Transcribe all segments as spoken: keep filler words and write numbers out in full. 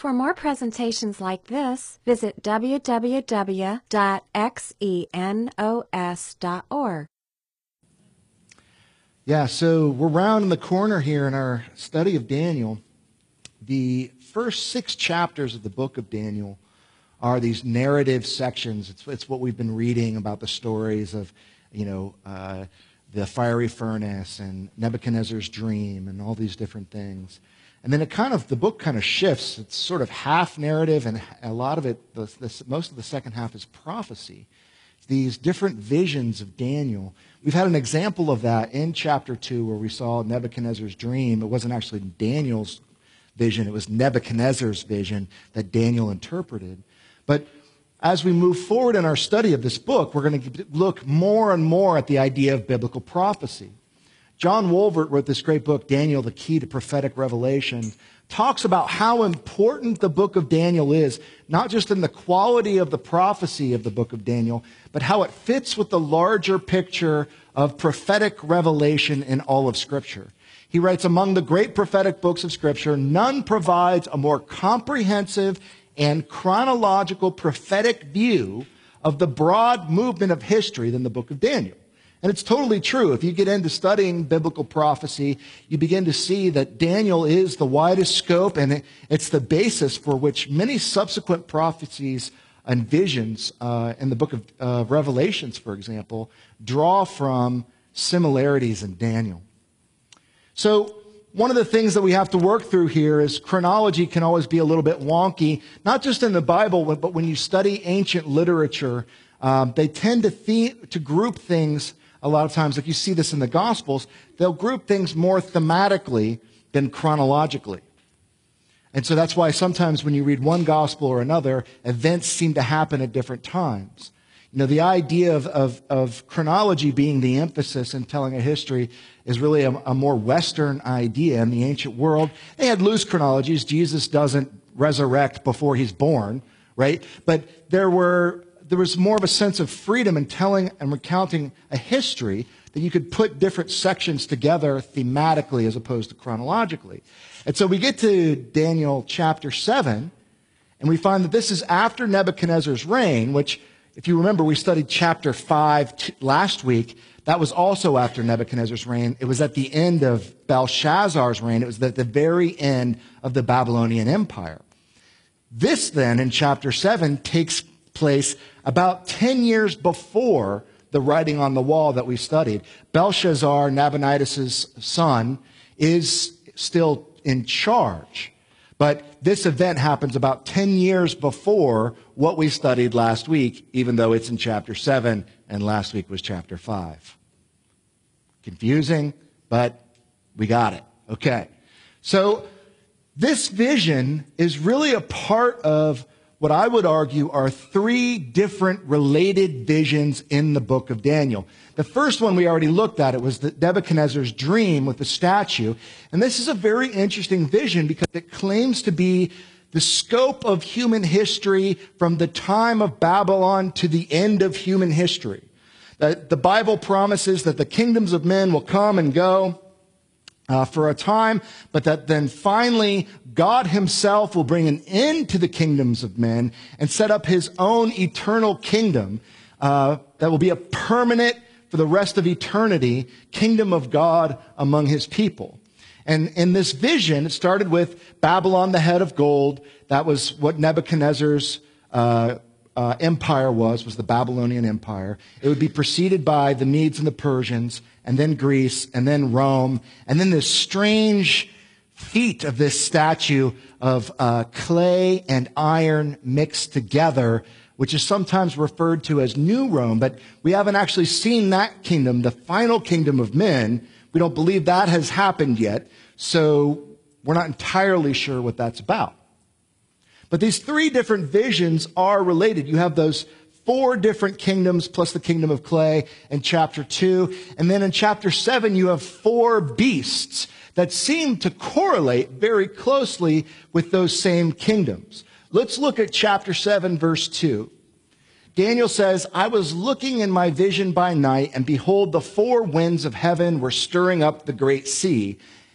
For more presentations like this, visit w w w dot xenos dot org. Yeah, so we're rounding the corner here in our study of Daniel. The first six chapters of the book of Daniel are these narrative sections. It's, it's what we've been reading about the stories of, you know, uh, the fiery furnace and Nebuchadnezzar's dream and all these different things. And then it kind of, the book kind of shifts. It's sort of half narrative, and a lot of it, the, the, most of the second half is prophecy. These different visions of Daniel. We've had an example of that in chapter two where we saw Nebuchadnezzar's dream. It wasn't actually Daniel's vision. It was Nebuchadnezzar's vision that Daniel interpreted. But as we move forward in our study of this book, we're going to look more and more at the idea of biblical prophecy. John Wolvert wrote this great book, Daniel, the Key to Prophetic Revelation, talks about how important the book of Daniel is, not just in the quality of the prophecy of the book of Daniel, but how it fits with the larger picture of prophetic revelation in all of Scripture. He writes, among the great prophetic books of Scripture, none provides a more comprehensive and chronological prophetic view of the broad movement of history than the book of Daniel. And it's totally true. If you get into studying biblical prophecy, you begin to see that Daniel is the widest scope, and it's the basis for which many subsequent prophecies and visions uh, in the book of uh, Revelations, for example, draw from similarities in Daniel. So one of the things that we have to work through here is chronology can always be a little bit wonky, not just in the Bible, but when you study ancient literature, um, they tend to, the- to group things. A lot of times, like you see this in the Gospels, they'll group things more thematically than chronologically. And so that's why sometimes when you read one Gospel or another, events seem to happen at different times. You know, the idea of, of, of chronology being the emphasis in telling a history is really a, a more Western idea in the ancient world. They had loose chronologies. Jesus doesn't resurrect before he's born, right? But there were... there was more of a sense of freedom in telling and recounting a history that you could put different sections together thematically as opposed to chronologically. And so we get to Daniel chapter seven, and we find that this is after Nebuchadnezzar's reign, which, if you remember, we studied chapter five t- last week. That was also after Nebuchadnezzar's reign. It was at the end of Belshazzar's reign. It was at the very end of the Babylonian Empire. This then, in chapter seven, takes place about ten years before the writing on the wall that we studied. Belshazzar, Nabonidus' son, is still in charge. But this event happens about ten years before what we studied last week, even though it's in chapter seven, and last week was chapter five. Confusing, but we got it. Okay. So this vision is really a part of what I would argue are three different related visions in the book of Daniel. The first one we already looked at. It was the Nebuchadnezzar's dream with the statue. And this is a very interesting vision because it claims to be the scope of human history from the time of Babylon to the end of human history. The, the Bible promises that the kingdoms of men will come and go Uh, for a time, but that then finally God himself will bring an end to the kingdoms of men and set up his own eternal kingdom uh, that will be a permanent, for the rest of eternity, kingdom of God among his people. And in this vision, it started with Babylon, the head of gold. That was what Nebuchadnezzar's uh, uh, empire was, was the Babylonian Empire. It would be preceded by the Medes and the Persians, and then Greece, and then Rome, and then this strange feat of this statue of uh, clay and iron mixed together, which is sometimes referred to as New Rome, but we haven't actually seen that kingdom, the final kingdom of men. We don't believe that has happened yet, so we're not entirely sure what that's about. But these three different visions are related. You have those four different kingdoms plus the kingdom of clay in chapter two. And then in chapter seven, you have four beasts that seem to correlate very closely with those same kingdoms. Let's look at chapter seven, verse two. Daniel says, I was looking in my vision by night, and behold, the four winds of heaven were stirring up the great sea.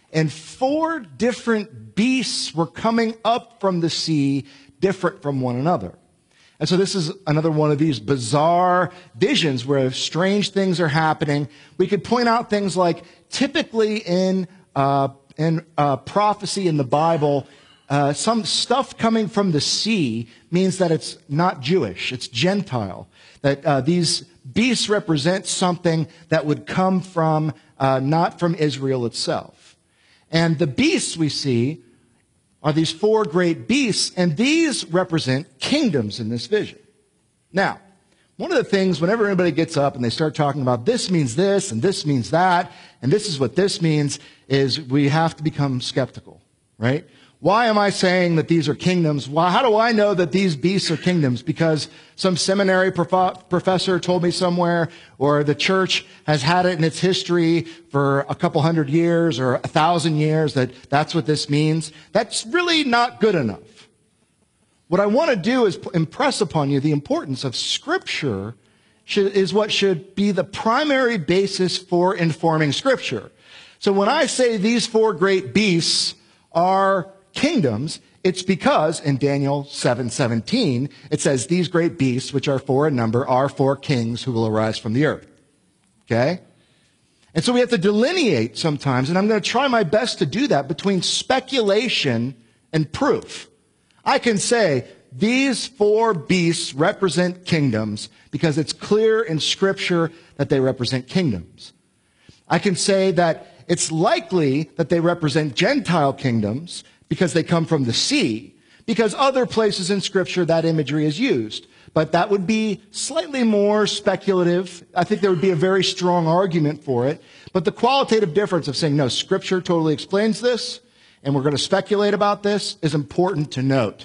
And four different beasts were coming up from the sea, different from one another. And so this is another one of these bizarre visions where strange things are happening. We could point out things like typically in, uh, in uh, prophecy in the Bible, uh, some stuff coming from the sea means that it's not Jewish, it's Gentile. That uh, these beasts represent something that would come from, uh, not from Israel itself. And the beasts we see are these four great beasts, and these represent kingdoms in this vision. Now, one of the things, whenever anybody gets up and they start talking about this means this, and this means that, and this is what this means, is we have to become skeptical, right? Why am I saying that these are kingdoms? Why, how do I know that these beasts are kingdoms? Because some seminary prof- professor told me somewhere, or the church has had it in its history for a couple hundred years or a thousand years that that's what this means. That's really not good enough. What I want to do is impress upon you the importance of Scripture should, is what should be the primary basis for informing Scripture. So when I say these four great beasts are kingdoms, it's because in Daniel seven seventeen, it says these great beasts, which are four in number, are four kings who will arise from the earth. Okay? And so we have to delineate sometimes, and I'm going to try my best to do that between speculation and proof. I can say these four beasts represent kingdoms because it's clear in Scripture that they represent kingdoms. I can say that it's likely that they represent Gentile kingdoms because they come from the sea, because other places in Scripture that imagery is used. But that would be slightly more speculative. I think there would be a very strong argument for it. But the qualitative difference of saying, no, Scripture totally explains this, and we're going to speculate about this, is important to note.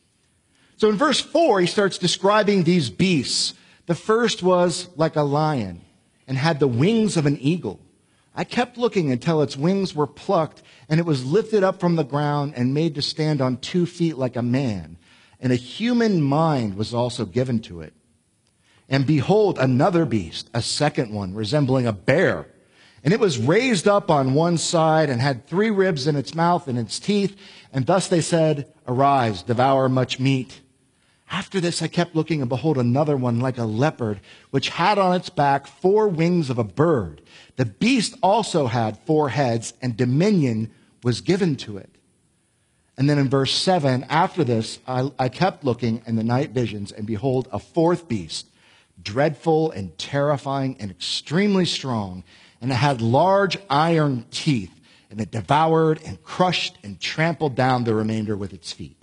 So in verse four, he starts describing these beasts. The first was like a lion and had the wings of an eagle. I kept looking until its wings were plucked, and it was lifted up from the ground and made to stand on two feet like a man. And a human mind was also given to it. And behold, another beast, a second one, resembling a bear. And it was raised up on one side and had three ribs in its mouth and its teeth. And thus they said, arise, devour much meat. After this I kept looking, and behold, another one like a leopard, which had on its back four wings of a bird. The beast also had four heads, and dominion was given to it. And then in verse seven, after this, I, I kept looking in the night visions, and behold, a fourth beast, dreadful and terrifying and extremely strong, and it had large iron teeth, and it devoured and crushed and trampled down the remainder with its feet.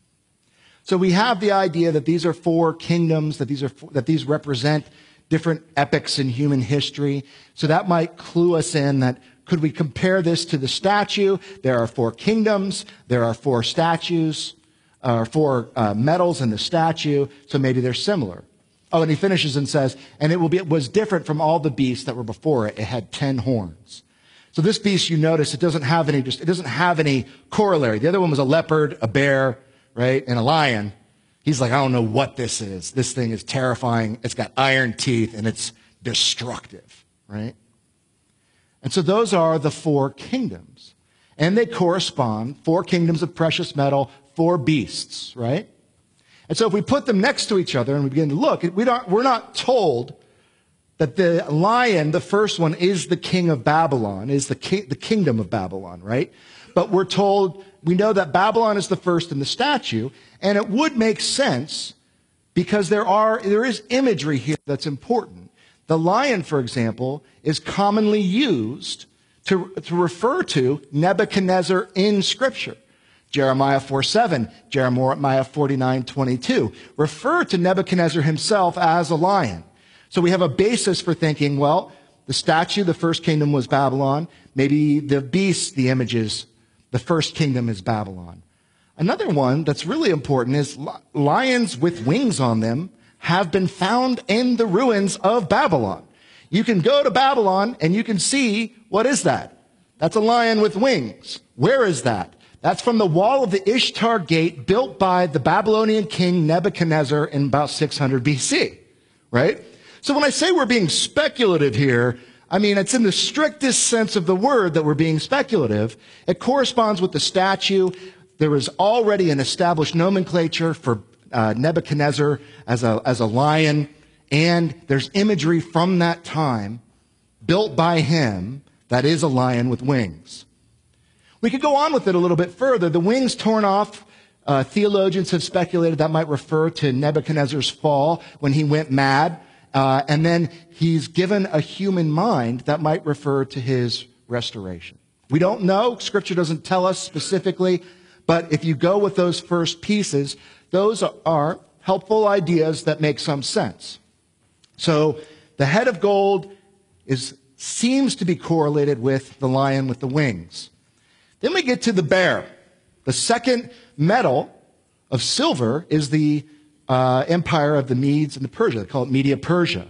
So we have the idea that these are four kingdoms, that these are that these represent different epochs in human history. So that might clue us in that could we compare this to the statue? There are four kingdoms, there are four statues, or four uh, metals in the statue, so maybe they're similar. Oh, and he finishes and says, and it will be it was different from all the beasts that were before it. It had ten horns. So this beast, you notice, it doesn't have any just it doesn't have any corollary. The other one was a leopard, a bear, right, and a lion. He's like, I don't know what this is. This thing is terrifying. It's got iron teeth, and it's destructive, right? And so those are the four kingdoms. And they correspond, four kingdoms of precious metal, four beasts, right? And so if we put them next to each other and we begin to look, we don't, we're not told that the lion, the first one, is the king of Babylon, is the, king, the kingdom of Babylon, right? But we're told, we know that Babylon is the first in the statue, and it would make sense because there are there is imagery here that's important. The lion, for example, is commonly used to, to refer to Nebuchadnezzar in Scripture. Jeremiah four seven, Jeremiah forty-nine twenty-two refer to Nebuchadnezzar himself as a lion. So we have a basis for thinking, well, the statue, the first kingdom was Babylon. Maybe the beast, the images, the first kingdom is Babylon. Another one that's really important is lions with wings on them have been found in the ruins of Babylon. You can go to Babylon and you can see, what is that? That's a lion with wings. Where is that? That's from the wall of the Ishtar Gate built by the Babylonian king Nebuchadnezzar in about six hundred B C, right? So when I say we're being speculative here, I mean, it's in the strictest sense of the word that we're being speculative. It corresponds with the statue. There was already an established nomenclature for uh, Nebuchadnezzar as a, as a lion, and there's imagery from that time built by him that is a lion with wings. We could go on with it a little bit further. The wings torn off, uh, theologians have speculated that might refer to Nebuchadnezzar's fall when he went mad. Uh, and then he's given a human mind that might refer to his restoration. We don't know. Scripture doesn't tell us specifically. But if you go with those first pieces, those are helpful ideas that make some sense. So the head of gold is seems to be correlated with the lion with the wings. Then we get to the bear. The second metal of silver is the uh, empire of the Medes and the Persia. They call it Media Persia.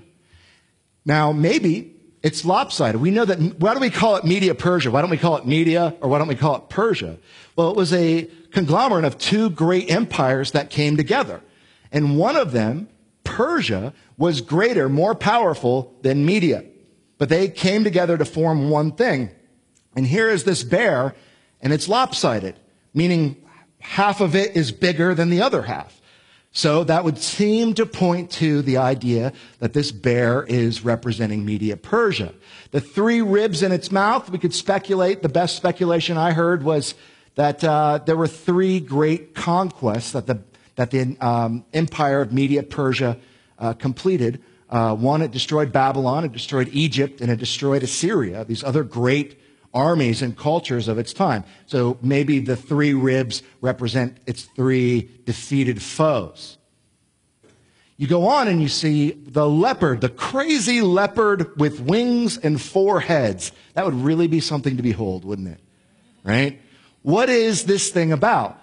Now, maybe it's lopsided. We know that. Why do we call it Media Persia? Why don't we call it Media, or why don't we call it Persia? Well, it was a conglomerate of two great empires that came together. And one of them, Persia, was greater, more powerful than Media. But they came together to form one thing. And here is this bear, and it's lopsided, meaning half of it is bigger than the other half. So that would seem to point to the idea that this bear is representing Media Persia. The three ribs in its mouth, we could speculate. The best speculation I heard was that uh, there were three great conquests that the, that the um, empire of Media Persia uh, completed. Uh, one, it destroyed Babylon, it destroyed Egypt, and it destroyed Assyria, these other great armies and cultures of its time. So maybe the three ribs represent its three defeated foes. You go on and you see the leopard, the crazy leopard with wings and four heads. That would really be something to behold, wouldn't it? Right? What is this thing about?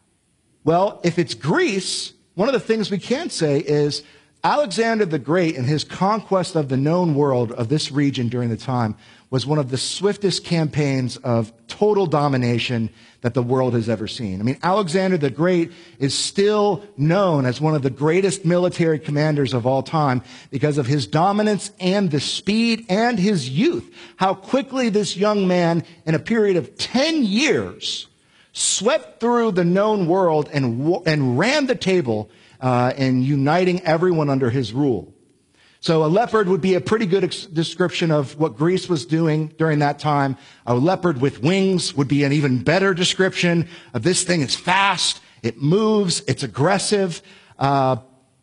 Well, if it's Greece, one of the things we can say is Alexander the Great and his conquest of the known world of this region during the time was one of the swiftest campaigns of total domination that the world has ever seen. I mean, Alexander the Great is still known as one of the greatest military commanders of all time because of his dominance and the speed and his youth. How quickly this young man, in a period of ten years, swept through the known world and, and ran the table Uh, and uniting everyone under his rule. So a leopard would be a pretty good ex- description of what Greece was doing during that time. A leopard with wings would be an even better description of this thing. It's fast, it moves, it's aggressive. Uh,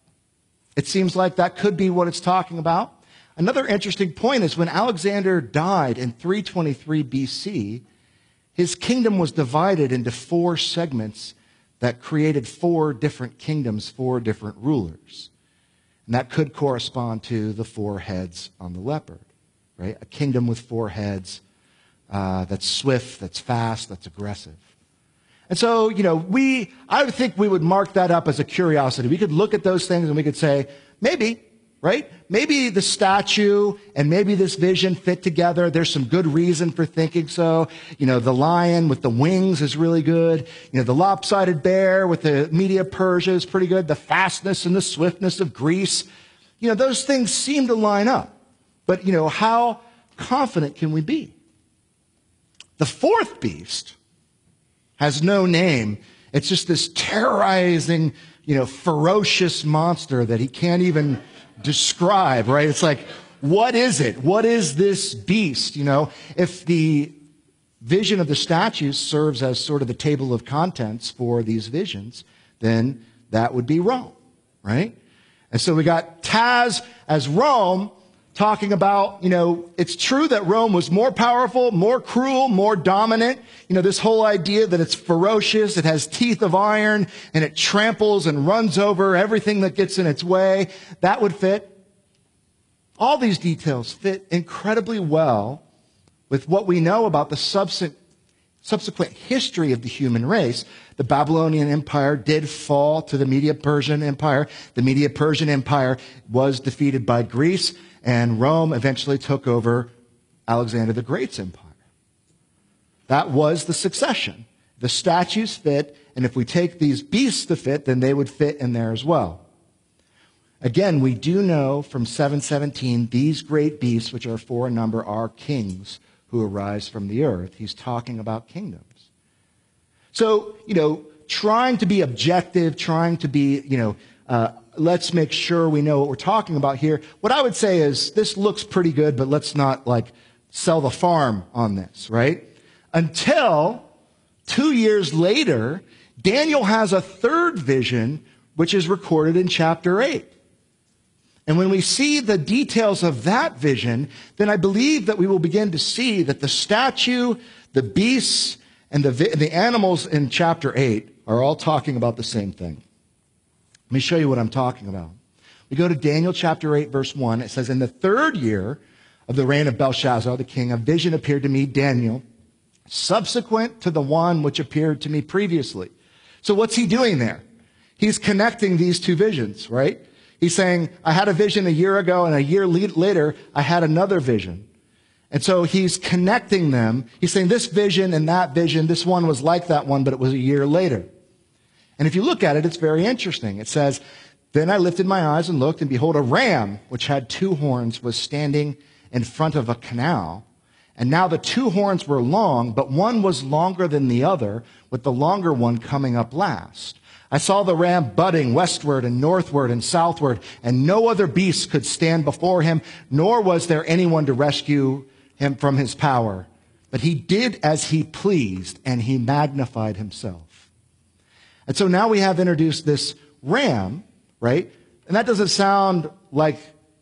it seems like that could be what it's talking about. Another interesting point is when Alexander died in three twenty-three B C, his kingdom was divided into four segments that created four different kingdoms, four different rulers. And that could correspond to the four heads on the leopard, right? A kingdom with four heads uh, that's swift, that's fast, that's aggressive. And so, you know, we, I would think we would mark that up as a curiosity. We could look at those things and we could say, maybe, right? Maybe the statue and maybe this vision fit together. There's some good reason for thinking so. You know, the lion with the wings is really good. You know, the lopsided bear with the Media Persia is pretty good. The fastness and the swiftness of Greece. You know, those things seem to line up. But, you know, how confident can we be? The fourth beast has no name. It's just this terrorizing, you know, ferocious monster that he can't even describe, right? It's like, what is it? What is this beast? You know, if the vision of the statues serves as sort of the table of contents for these visions, then that would be Rome, right? And so we got Taz as Rome talking about, you know, it's true that Rome was more powerful, more cruel, more dominant. You know, this whole idea that it's ferocious, it has teeth of iron, and it tramples and runs over everything that gets in its way. That would fit. All these details fit incredibly well with what we know about the subsequent, subsequent history of the human race. The Babylonian Empire did fall to the Medo-Persian Empire. The Medo-Persian Empire was defeated by Greece, and Rome eventually took over Alexander the Great's empire. That was the succession. The statues fit, and if we take these beasts to fit, then they would fit in there as well. Again, we do know from seven seventeen, these great beasts, which are four in number, are kings who arise from the earth. He's talking about kingdoms. So, you know, trying to be objective, trying to be, you know, uh, let's make sure we know what we're talking about here. What I would say is this looks pretty good, but let's not, like, sell the farm on this, right? Until two years later, Daniel has a third vision, which is recorded in chapter eight. And when we see the details of that vision, then I believe that we will begin to see that the statue, the beasts, and the, the animals in chapter eight are all talking about the same thing. Let me show you what I'm talking about. We go to Daniel chapter eight, verse one. It says, "In the third year of the reign of Belshazzar the king, a vision appeared to me, Daniel, subsequent to the one which appeared to me previously." So what's he doing there? He's connecting these two visions, right? He's saying, I had a vision a year ago, and a year later, I had another vision. And so he's connecting them. He's saying this vision and that vision, this one was like that one, but it was a year later. And if you look at it, it's very interesting. It says, "Then I lifted my eyes and looked, and behold, a ram, which had two horns, was standing in front of a canal. And now the two horns were long, but one was longer than the other, with the longer one coming up last. I saw the ram butting westward and northward and southward, and no other beast could stand before him, nor was there anyone to rescue him from his power. But he did as he pleased, and he magnified himself." And so now we have introduced this ram, right? And that doesn't sound like,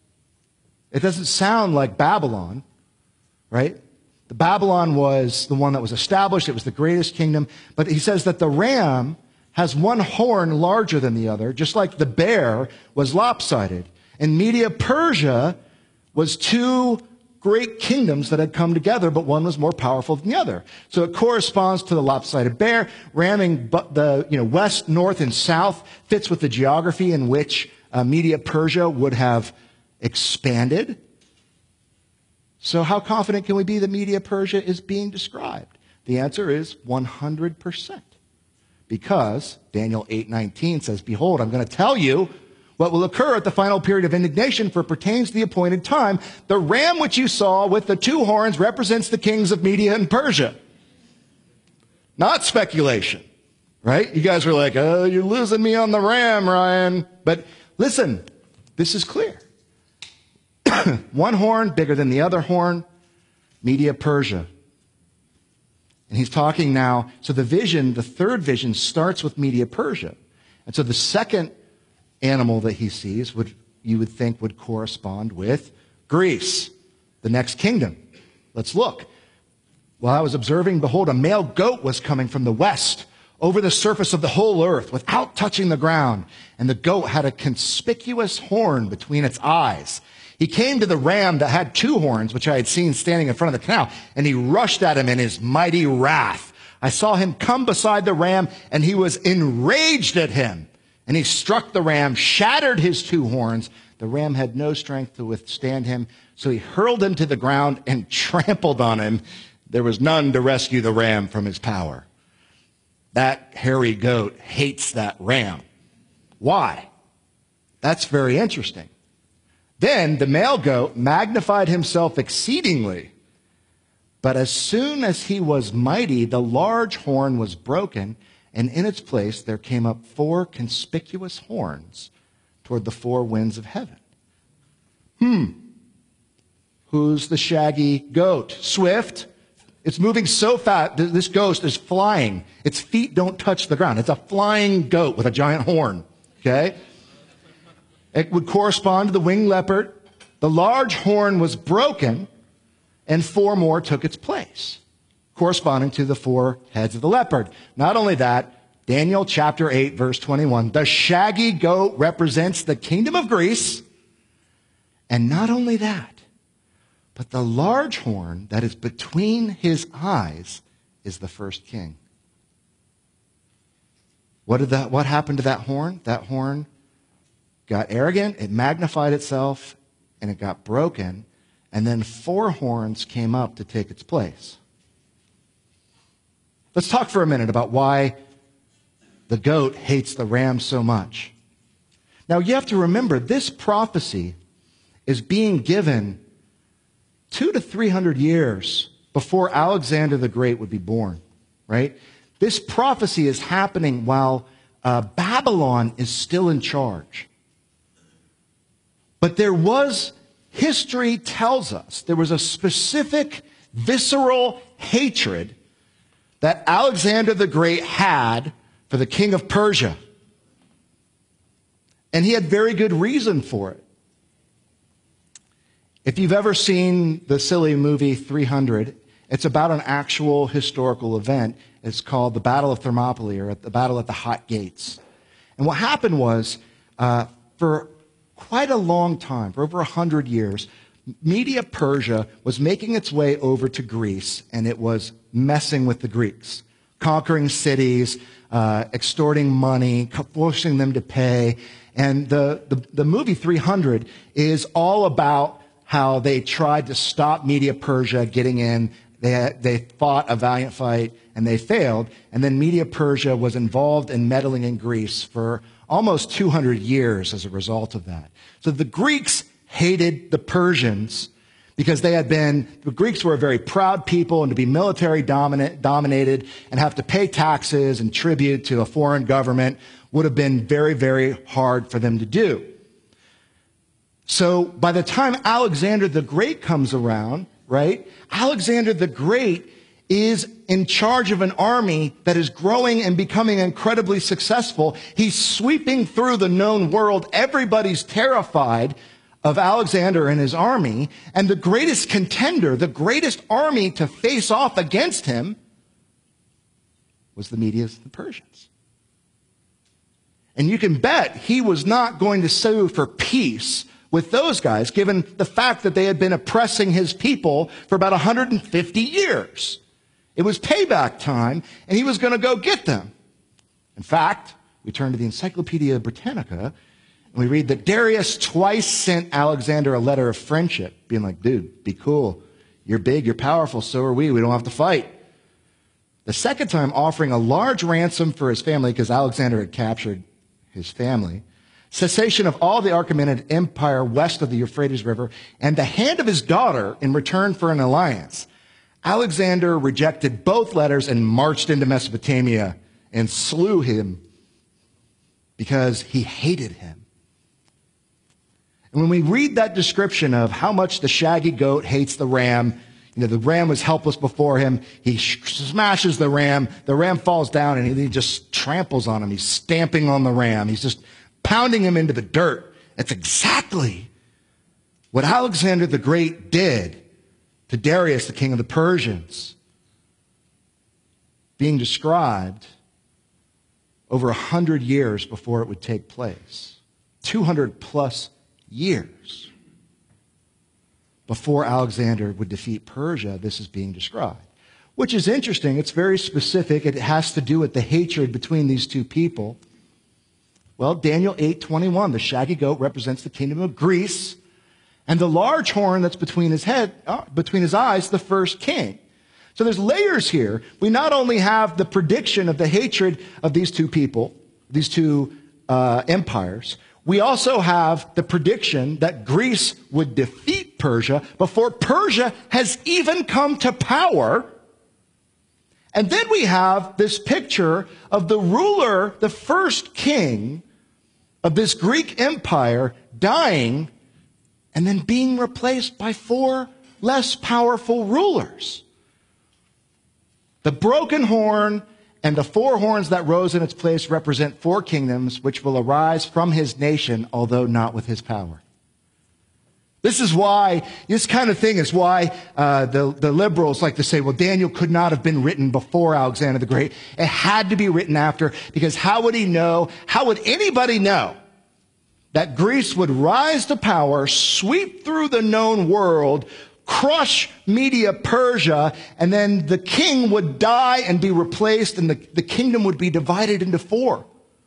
it doesn't sound like Babylon, right? The Babylon was the one that was established. It was the greatest kingdom. But he says that the ram has one horn larger than the other, just like the bear was lopsided. And Media-Persia was two great kingdoms that had come together, but one was more powerful than the other. So it corresponds to the lopsided bear. Ramming the you know west, north, and south fits with the geography in which uh, Media-Persia would have expanded. So how confident can we be that Media-Persia is being described? The answer is one hundred percent. Because Daniel eight nineteen says, "Behold, I'm going to tell you what will occur at the final period of indignation, for it pertains to the appointed time. The ram which you saw with the two horns represents the kings of Media and Persia." Not speculation, right? You guys were like, "Oh, you're losing me on the ram, Ryan." But listen, this is clear. One horn bigger than the other horn, Media-Persia. And he's talking now, so the vision, the third vision, starts with Media-Persia. And so the second animal that he sees, would you would think would correspond with Greece, the next kingdom. Let's look. While I was observing, behold, a male goat was coming from the west over the surface of the whole earth without touching the ground. And the goat had a conspicuous horn between its eyes. He came to the ram that had two horns, which I had seen standing in front of the canal, and he rushed at him in his mighty wrath. I saw him come beside the ram, and he was enraged at him. And he struck the ram, shattered his two horns. The ram had no strength to withstand him, so he hurled him to the ground and trampled on him. There was none to rescue the ram from his power. That hairy goat hates that ram. Why? That's very interesting. Then the male goat magnified himself exceedingly. But as soon as he was mighty, the large horn was broken, and in its place there came up four conspicuous horns toward the four winds of heaven. Hmm. Who's the shaggy goat? Swift. It's moving so fast. This ghost is flying. Its feet don't touch the ground. It's a flying goat with a giant horn. Okay? It would correspond to the winged leopard. The large horn was broken, and four more took its place, corresponding to the four heads of the leopard. Not only that, Daniel chapter eight, verse twenty-one, the shaggy goat represents the kingdom of Greece. And not only that, but the large horn that is between his eyes is the first king. What did that, what happened to that horn? That horn got arrogant, it magnified itself, and it got broken, and then four horns came up to take its place. Let's talk for a minute about why the goat hates the ram so much. Now, you have to remember, this prophecy is being given two to three hundred years before Alexander the Great would be born, right? This prophecy is happening while uh, Babylon is still in charge. But there was, history tells us, there was a specific visceral hatred that Alexander the Great had for the king of Persia. And he had very good reason for it. If you've ever seen the silly movie three hundred, it's about an actual historical event. It's called the Battle of Thermopylae, or the Battle at the Hot Gates. And what happened was, uh, for quite a long time, for over one hundred years, Media Persia was making its way over to Greece, and it was messing with the Greeks, conquering cities, uh, extorting money, forcing them to pay. And the, the, the movie three hundred is all about how they tried to stop Media Persia getting in. They, they fought a valiant fight, and they failed. And then Media Persia was involved in meddling in Greece for almost two hundred years as a result of that. So the Greeks hated the Persians because they had been, the Greeks were a very proud people, and to be military dominant, dominated and have to pay taxes and tribute to a foreign government would have been very, very hard for them to do. So by the time Alexander the Great comes around, right, Alexander the Great is in charge of an army that is growing and becoming incredibly successful. He's sweeping through the known world. Everybody's terrified of Alexander and his army. And the greatest contender, the greatest army to face off against him was the Medians, the Persians. And you can bet he was not going to sue for peace with those guys, given the fact that they had been oppressing his people for about one hundred fifty years. It was payback time, and he was going to go get them. In fact, we turn to the Encyclopedia Britannica, and we read that Darius twice sent Alexander a letter of friendship, being like, dude, be cool. You're big, you're powerful, so are we. We don't have to fight. The second time, offering a large ransom for his family, because Alexander had captured his family, cessation of all the Achaemenid Empire west of the Euphrates River, and the hand of his daughter in return for an alliance. Alexander rejected both letters and marched into Mesopotamia and slew him because he hated him. And when we read that description of how much the shaggy goat hates the ram, you know, the ram was helpless before him. He smashes the ram. The ram falls down, and he just tramples on him. He's stamping on the ram. He's just pounding him into the dirt. That's exactly what Alexander the Great did to Darius, the king of the Persians, being described over a hundred years before it would take place. two hundred plus years before Alexander would defeat Persia, this is being described. Which is interesting. It's very specific. It has to do with the hatred between these two people. Well, Daniel eight twenty-one, the shaggy goat represents the kingdom of Greece, and the large horn that's between his head, uh, between his eyes, the first king. So there's layers here. We not only have the prediction of the hatred of these two people, these two uh, empires, we also have the prediction that Greece would defeat Persia before Persia has even come to power. And then we have this picture of the ruler, the first king of this Greek empire, dying and then being replaced by four less powerful rulers. The broken horn and the four horns that rose in its place represent four kingdoms which will arise from his nation, although not with his power. This is why, this kind of thing is why uh, the, the liberals like to say, well, Daniel could not have been written before Alexander the Great. It had to be written after, because how would he know, how would anybody know that Greece would rise to power, sweep through the known world, crush Media Persia, and then the king would die and be replaced, and the, the kingdom would be divided into four.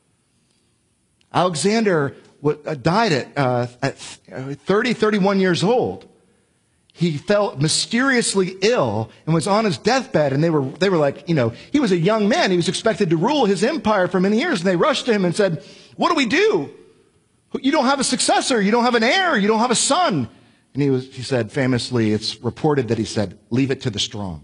Alexander died at, uh, at thirty, thirty-one years old. He fell mysteriously ill and was on his deathbed, and they were, they were like, you know, he was a young man. He was expected to rule his empire for many years, and they rushed to him and said, what do we do? You don't have a successor. You don't have an heir. You don't have a son. And he was, he said famously, it's reported that he said, leave it to the strong.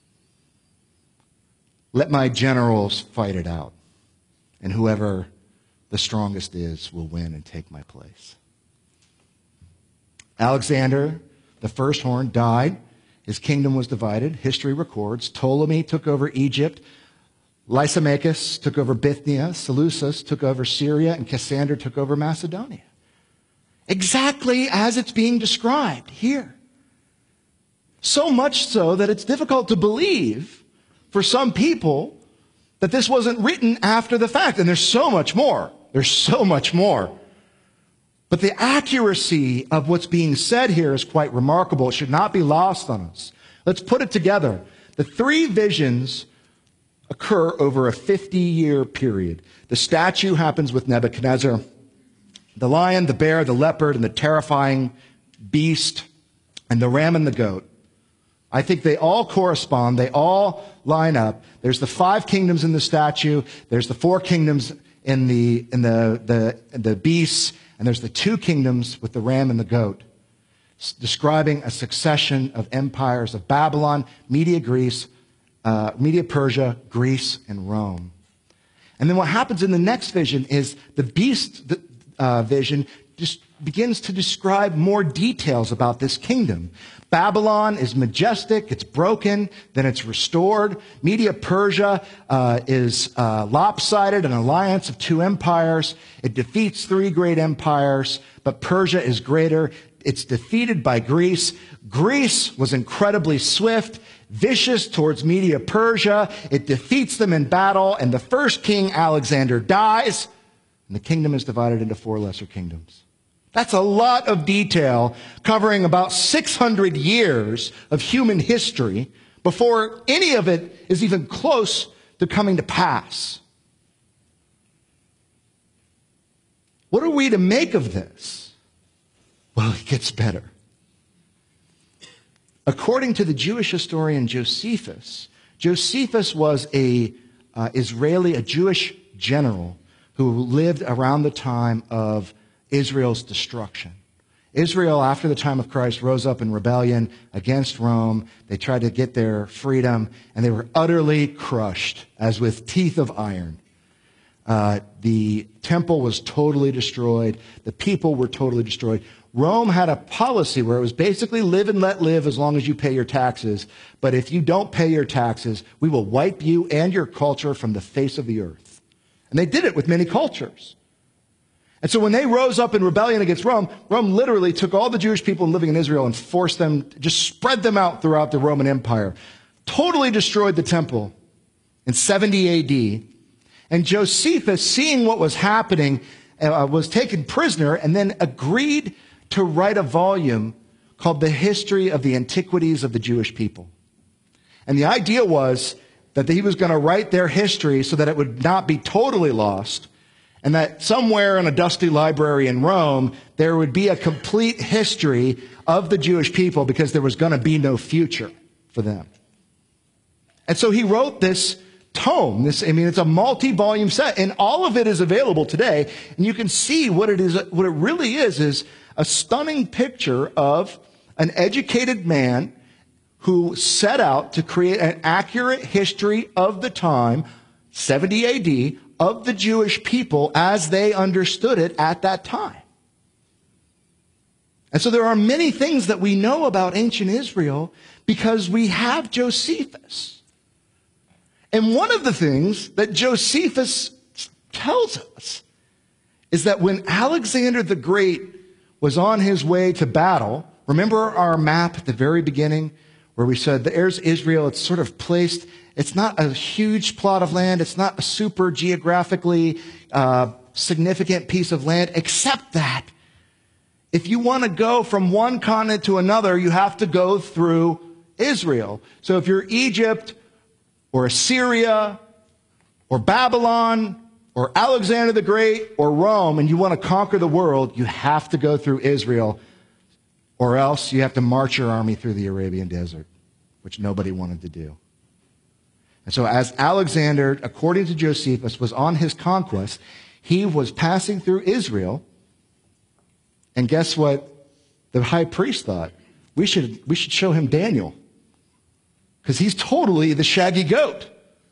Let my generals fight it out. And whoever the strongest is will win and take my place. Alexander, the first horn, died. His kingdom was divided. History records. Ptolemy took over Egypt. Lysimachus took over Bithynia. Seleucus took over Syria. And Cassander took over Macedonia. Exactly as it's being described here. So much so that it's difficult to believe for some people that this wasn't written after the fact. And there's so much more. There's so much more. But the accuracy of what's being said here is quite remarkable. It should not be lost on us. Let's put it together. The three visions occur over a fifty-year period. The statue happens with Nebuchadnezzar. The lion, the bear, the leopard, and the terrifying beast, and the ram and the goat. I think they all correspond. They all line up. There's the five kingdoms in the statue. There's the four kingdoms in the, in the, the, the beasts. And there's the two kingdoms with the ram and the goat, describing a succession of empires of Babylon, Media, Greece, uh, Media, Persia, Greece, and Rome. And then what happens in the next vision is the beast uh, vision just begins to describe more details about this kingdom. Babylon is majestic, it's broken, then it's restored. Media Persia uh, is uh, lopsided, an alliance of two empires. It defeats three great empires, but Persia is greater. It's defeated by Greece. Greece was incredibly swift, vicious towards Media Persia. It defeats them in battle, and the first king, Alexander, dies, and the kingdom is divided into four lesser kingdoms. That's a lot of detail covering about six hundred years of human history before any of it is even close to coming to pass. What are we to make of this? Well, it gets better. According to the Jewish historian Josephus, Josephus was a uh, Israeli, a Jewish general who lived around the time of Israel's destruction. Israel, after the time of Christ, rose up in rebellion against Rome. They tried to get their freedom, and they were utterly crushed, as with teeth of iron. Uh, the temple was totally destroyed. The people were totally destroyed. Rome had a policy where it was basically live and let live as long as you pay your taxes. But if you don't pay your taxes, we will wipe you and your culture from the face of the earth. And they did it with many cultures. And so when they rose up in rebellion against Rome, Rome literally took all the Jewish people living in Israel and forced them, just spread them out throughout the Roman Empire. Totally destroyed the temple in seventy A D. And Josephus, seeing what was happening, uh, was taken prisoner and then agreed to write a volume called The History of the Antiquities of the Jewish People. And the idea was that he was going to write their history so that it would not be totally lost, and that somewhere in a dusty library in Rome, there would be a complete history of the Jewish people because there was going to be no future for them. And so he wrote this tome. This, I mean, it's a multi-volume set, and all of it is available today. And you can see what it is, what it really is, is a stunning picture of an educated man who set out to create an accurate history of the time, seventy A D, of the Jewish people as they understood it at that time. And so there are many things that we know about ancient Israel because we have Josephus. And one of the things that Josephus tells us is that when Alexander the Great was on his way to battle, remember our map at the very beginning where we said there's Israel, it's sort of placed. It's not a huge plot of land. It's not a super geographically uh, significant piece of land, except that if you want to go from one continent to another, you have to go through Israel. So if you're Egypt or Assyria or Babylon or Alexander the Great or Rome and you want to conquer the world, you have to go through Israel, or else you have to march your army through the Arabian desert, which nobody wanted to do. And so as Alexander, according to Josephus, was on his conquest, he was passing through Israel, And guess what the high priest thought? We should, we should show him Daniel, because he's totally the shaggy goat.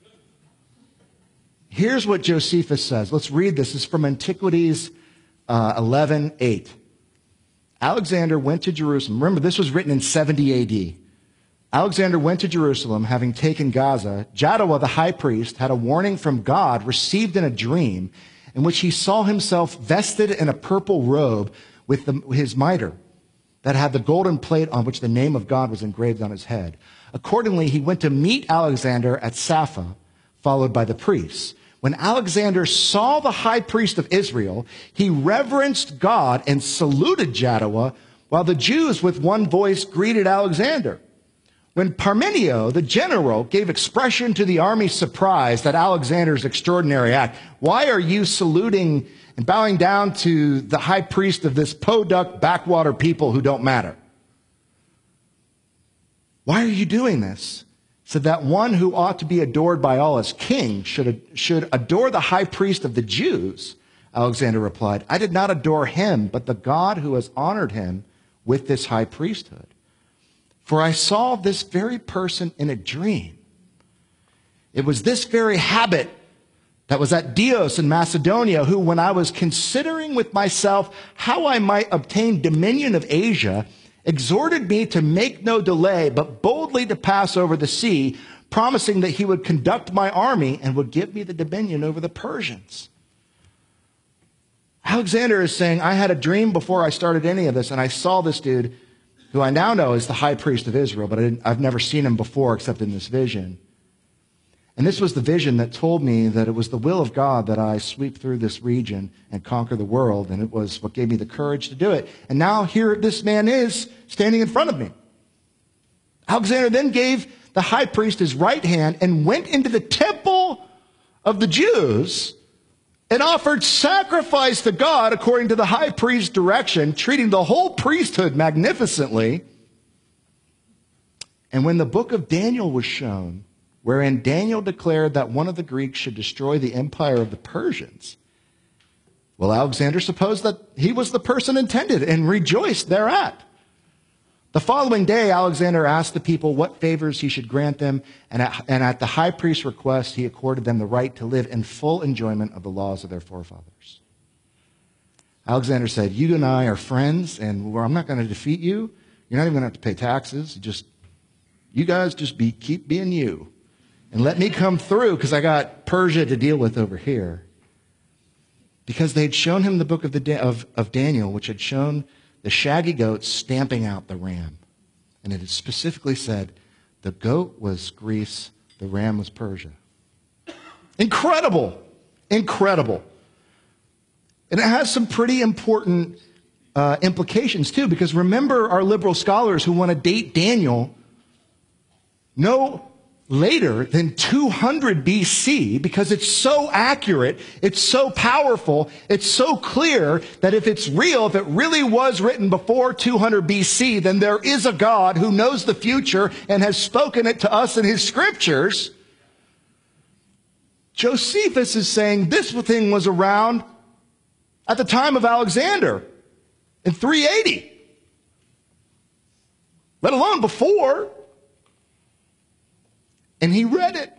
Here's what Josephus says. Let's read this. This is from Antiquities uh, eleven eight. Alexander went to Jerusalem. Remember, this was written in seventy A D. Alexander went to Jerusalem, having taken Gaza. Jaddua, the high priest, had a warning from God received in a dream in which he saw himself vested in a purple robe with the, his mitre that had the golden plate on which the name of God was engraved on his head. Accordingly, he went to meet Alexander at Sapha, followed by the priests. When Alexander saw the high priest of Israel, he reverenced God and saluted Jaddua, while the Jews with one voice greeted Alexander. When Parmenio, the general, gave expression to the army's surprise at Alexander's extraordinary act, why are you saluting and bowing down to the high priest of this podunk backwater people who don't matter? Why are you doing this? So that one who ought to be adored by all as king should, should adore the high priest of the Jews. Alexander replied, I did not adore him, but the God who has honored him with this high priesthood. For I saw this very person in a dream. It was this very habit that was at Dios in Macedonia, who, when I was considering with myself how I might obtain dominion of Asia, exhorted me to make no delay, but boldly to pass over the sea, promising that he would conduct my army and would give me the dominion over the Persians. Alexander is saying, I had a dream before I started any of this, and I saw this dude, who I now know is the high priest of Israel, but I I've never seen him before except in this vision. And this was the vision that told me that it was the will of God that I sweep through this region and conquer the world, and it was what gave me the courage to do it. And now here this man is standing in front of me. Alexander then gave the high priest his right hand and went into the temple of the Jews and offered sacrifice to God according to the high priest's direction, treating the whole priesthood magnificently. And when the book of Daniel was shown, wherein Daniel declared that one of the Greeks should destroy the empire of the Persians, well, Alexander supposed that he was the person intended and rejoiced thereat. The following day, Alexander asked the people what favors he should grant them, and at, and at the high priest's request, he accorded them the right to live in full enjoyment of the laws of their forefathers. Alexander said, you and I are friends, and I'm not going to defeat you. You're not even going to have to pay taxes. Just, you guys just be, keep being you. And let me come through, because I got Persia to deal with over here. Because they'd shown him the book of, the, of, of Daniel, which had shown the shaggy goat stamping out the ram. And it had specifically said, the goat was Greece, the ram was Persia. Incredible. Incredible. And it has some pretty important uh, implications, too, because remember our liberal scholars who want to date Daniel no later than two hundred B C, because it's so accurate, it's so powerful, it's so clear that if it's real, if it really was written before two hundred B C, then there is a God who knows the future and has spoken it to us in his scriptures. Josephus is saying this thing was around at the time of Alexander in three eighty, let alone before. And he read it.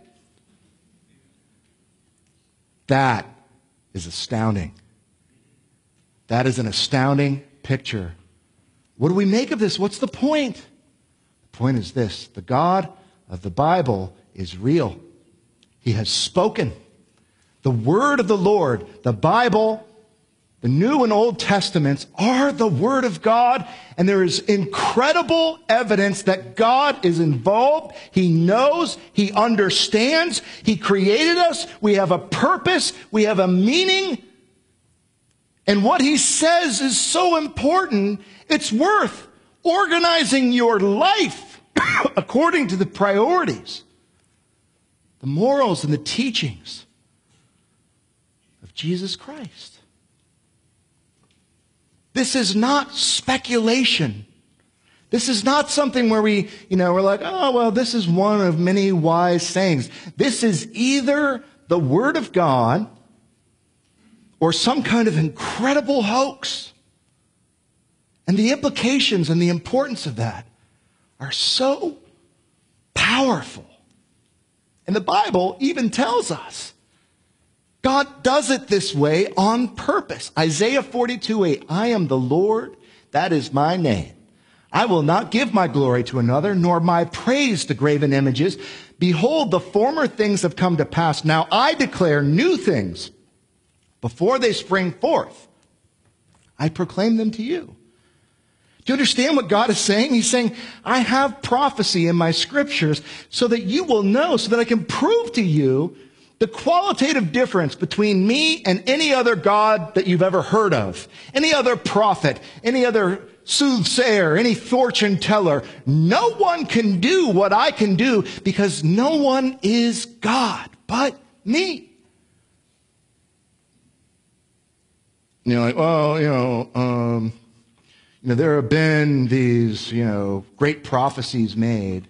That is astounding. That is an astounding picture. What do we make of this? What's the point? The point is this: the God of the Bible is real. He has spoken. The word of the Lord, the Bible, the New and Old Testaments are the Word of God, and there is incredible evidence that God is involved. He knows, He understands, He created us, we have a purpose, we have a meaning, and what He says is so important, it's worth organizing your life according to the priorities, the morals and the teachings of Jesus Christ. This is not speculation. This is not something where we, you know, we're like, oh, well, this is one of many wise sayings. This is either the Word of God or some kind of incredible hoax. And the implications and the importance of that are so powerful. And the Bible even tells us God does it this way on purpose. Isaiah forty-two eight, I am the Lord, that is my name. I will not give my glory to another, nor my praise to graven images. Behold, the former things have come to pass. Now I declare new things before they spring forth. I proclaim them to you. Do you understand what God is saying? He's saying, I have prophecy in my scriptures so that you will know, so that I can prove to you the qualitative difference between me and any other God that you've ever heard of, any other prophet, any other soothsayer, any fortune teller. No one can do what I can do because no one is God but me. You know, like, well, you know, um, you know, there have been these, you know, great prophecies made.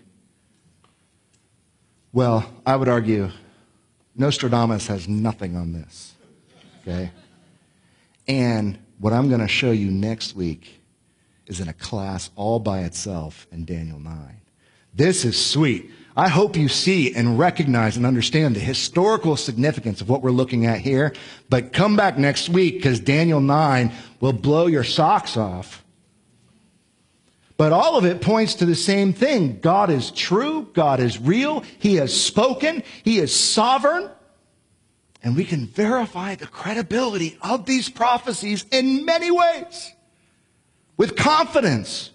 Well, I would argue Nostradamus has nothing on this, okay? And what I'm going to show you next week is in a class all by itself in Daniel nine. This is sweet. I hope you see and recognize and understand the historical significance of what we're looking at here. But come back next week because Daniel nine will blow your socks off. But all of it points to the same thing. God is true. God is real. He has spoken. He is sovereign. And we can verify the credibility of these prophecies in many ways with confidence.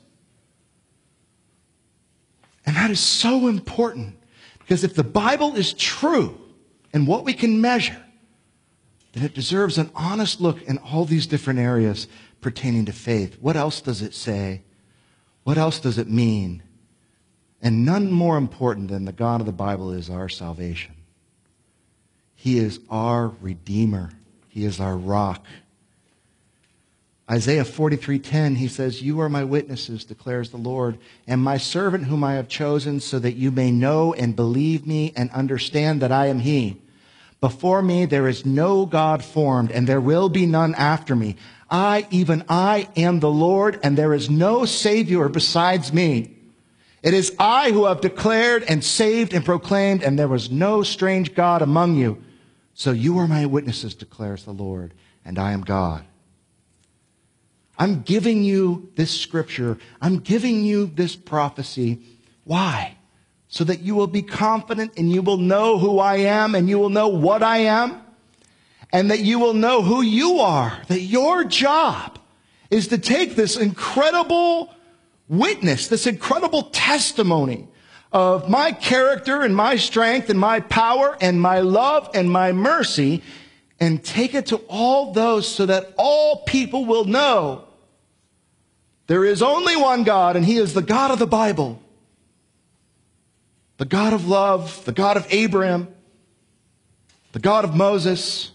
And that is so important because if the Bible is true and what we can measure, then it deserves an honest look in all these different areas pertaining to faith. What else does it say? What else does it mean? And none more important than the God of the Bible is our salvation. He is our Redeemer. He is our rock. Isaiah forty-three ten, he says, you are my witnesses, declares the Lord, and my servant whom I have chosen, so that you may know and believe me and understand that I am he. Before me there is no God formed, and there will be none after me. I, even I, am the Lord, and there is no Savior besides me. It is I who have declared and saved and proclaimed, and there was no strange God among you. So you are my witnesses, declares the Lord, and I am God. I'm giving you this scripture. I'm giving you this prophecy. Why? So that you will be confident and you will know who I am and you will know what I am. And that you will know who you are. That your job is to take this incredible witness, this incredible testimony of my character and my strength and my power and my love and my mercy and take it to all those so that all people will know there is only one God and he is the God of the Bible. The God of love, the God of Abraham, the God of Moses.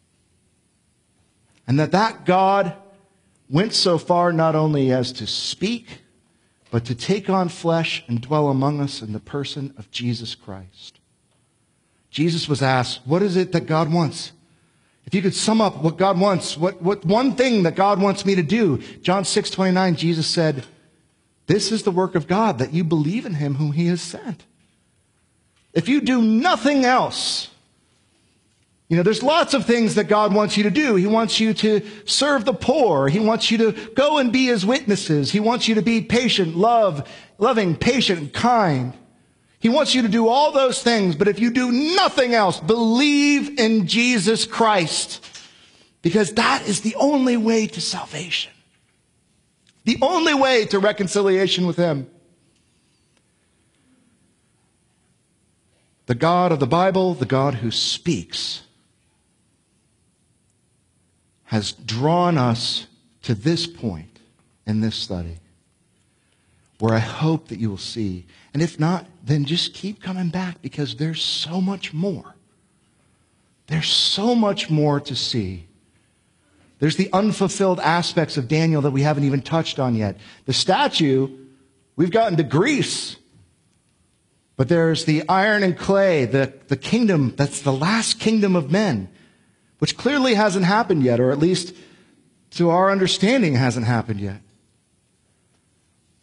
And that that God went so far not only as to speak, but to take on flesh and dwell among us in the person of Jesus Christ. Jesus was asked, what is it that God wants? If you could sum up what God wants, what, what one thing that God wants me to do, John six twenty-nine, Jesus said, this is the work of God, that you believe in him whom he has sent. If you do nothing else, you know, there's lots of things that God wants you to do. He wants you to serve the poor. He wants you to go and be his witnesses. He wants you to be patient, love, loving, patient, kind. He wants you to do all those things. But if you do nothing else, believe in Jesus Christ. Because that is the only way to salvation. The only way to reconciliation with him. The God of the Bible, the God who speaks, has drawn us to this point in this study where I hope that you will see. And if not, then just keep coming back because there's so much more. There's so much more to see. There's the unfulfilled aspects of Daniel that we haven't even touched on yet. The statue, we've gotten to Greece. But there's the iron and clay, the, the kingdom, that's the last kingdom of men, which clearly hasn't happened yet, or at least to our understanding hasn't happened yet.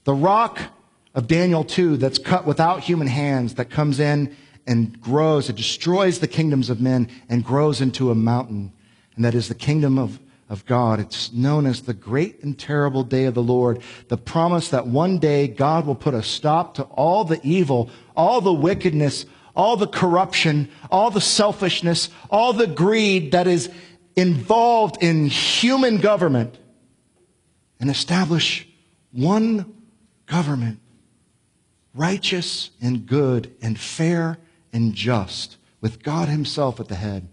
The rock of Daniel two that's cut without human hands, that comes in and grows, it destroys the kingdoms of men and grows into a mountain. And that is the kingdom of, of God. It's known as the great and terrible day of the Lord. The promise that one day God will put a stop to all the evil, all the wickedness, all the corruption, all the selfishness, all the greed that is involved in human government, and establish one government, righteous and good and fair and just, with God himself at the head.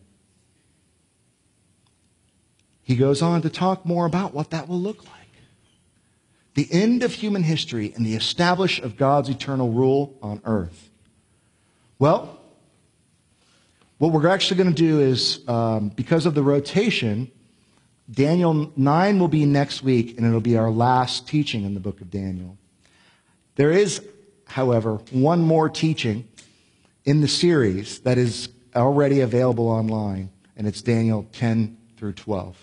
He goes on to talk more about what that will look like. The end of human history and the establishment of God's eternal rule on earth. Well, what we're actually going to do is, um, because of the rotation, Daniel nine will be next week, and it'll be our last teaching in the book of Daniel. There is, however, one more teaching in the series that is already available online, and it's Daniel ten through twelve.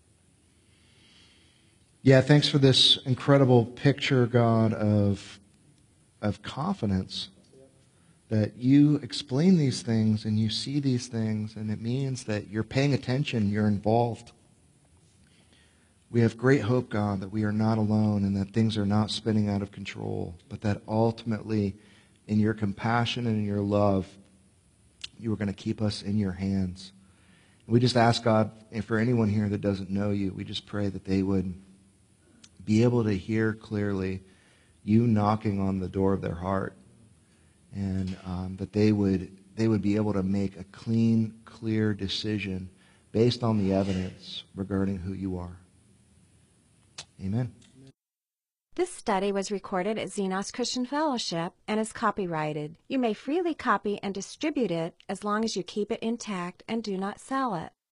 Yeah, thanks for this incredible picture, God, of, of confidence. That you explain these things and you see these things, and it means that you're paying attention, you're involved. We have great hope, God, that we are not alone and that things are not spinning out of control, but that ultimately, in your compassion and in your love, you are going to keep us in your hands. And we just ask, God, and for anyone here that doesn't know you, we just pray that they would be able to hear clearly you knocking on the door of their heart, and um, that they would they would be able to make a clean, clear decision based on the evidence regarding who you are. Amen. This study was recorded at Xenos Christian Fellowship and is copyrighted. You may freely copy and distribute it as long as you keep it intact and do not sell it.